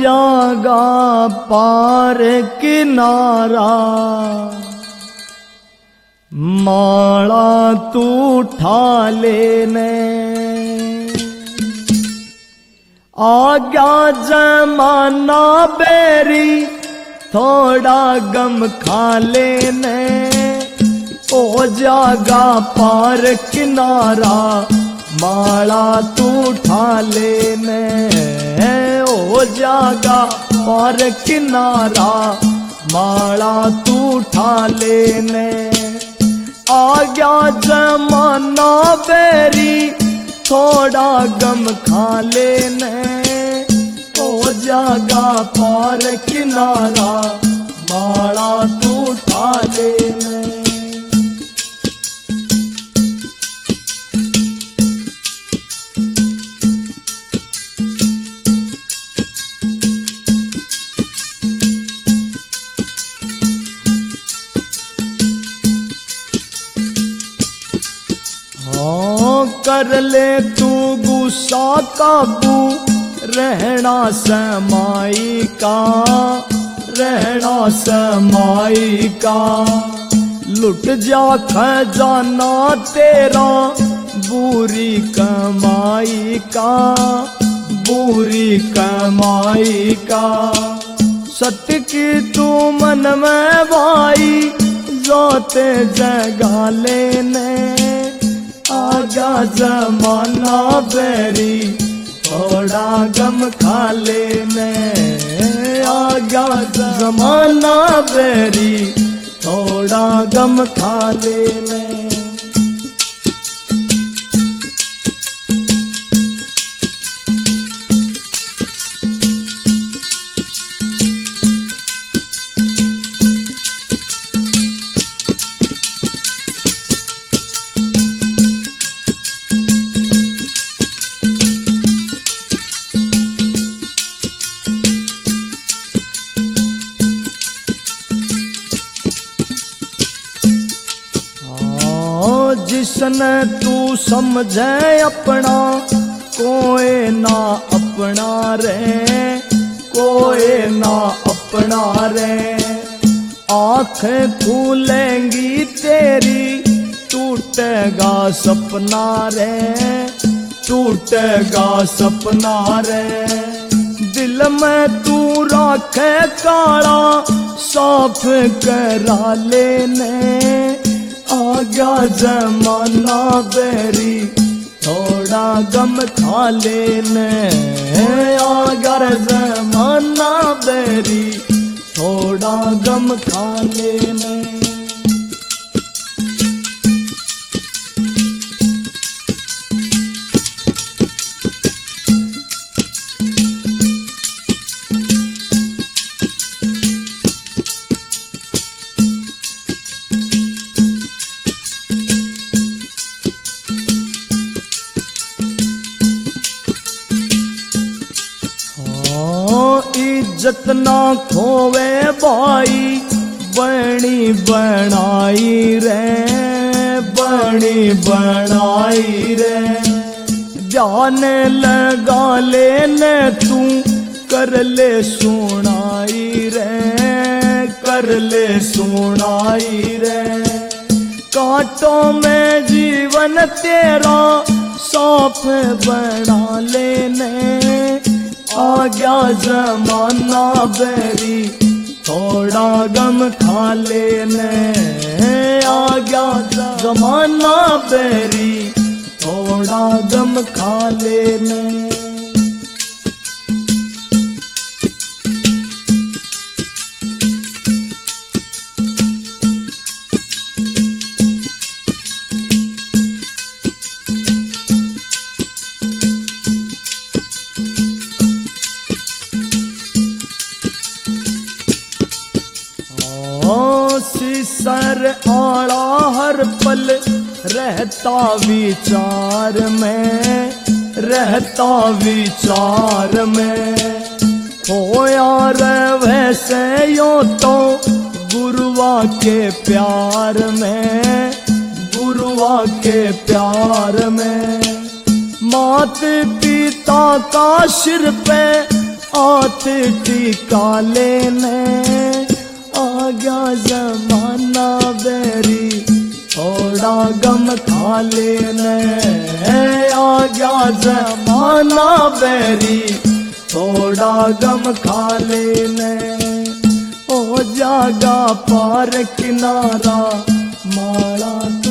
जागा पार किनारा, माला तू उठा लेने। आ गया जमाना बेरी, थोड़ा गम खा लेने। ओ जागा पार किनारा, माला तू उठा लेने। ओ जागा पार किनारा, माला तू उठा लेने। आ गया जमाना बेरी, थोड़ा गम खा लेने। ओ जागा पार किनारा, माला तू उठा लेने। कर ले तू गुस्सा काबू, रहना समाई का, रहना समाई का। लुट जा खजाना तेरा, बुरी कमाई का, बुरी कमाई का। सत्य की तू मन में भाई, जोते जगा लेने। आगा जमाना बेरी, थोड़ा गम खा लेने। आगा जमाना बेरी, थोड़ा गम खा लेने। जिसने तू समझे अपना, कोई ना अपना रे, कोई ना अपना रे। आँखें खुलेंगी तेरी, टूटेगा सपना रे, टूटेगा सपना रे। दिल में तू राखे काला, साफ करा लेने। आगा जमाना बेरी, थोड़ा गम खा लेने। आगा जमाना बेरी, थोड़ा गम खा लेने। इज्जत ना खोवे भाई, बनी बनाई रे, बनी बनाई रे। ध्यान लगा लेने तू, कर ले सुनाई रे, कर ले सुनाई रे। कांटों में जीवन तेरा, साफ बना लेने। आ गया जमाना बेरी, थोड़ा गम खा लेने। आ गया जमाना बेरी, थोड़ा गम खा लेने। सर आड़ा हर पल रहता विचार में, रहता विचार में। हो यार वैसे यो तो गुरुआ के प्यार में, गुरुआ के प्यार में। मात पिता का सिर पे हाथ टिका लेने, आ गया जमाना बैरी थोड़ा गम खा लेने, आ गया जमाना बैरी थोड़ा गम खा लेने। ओ जागा पार किनारा माड़ा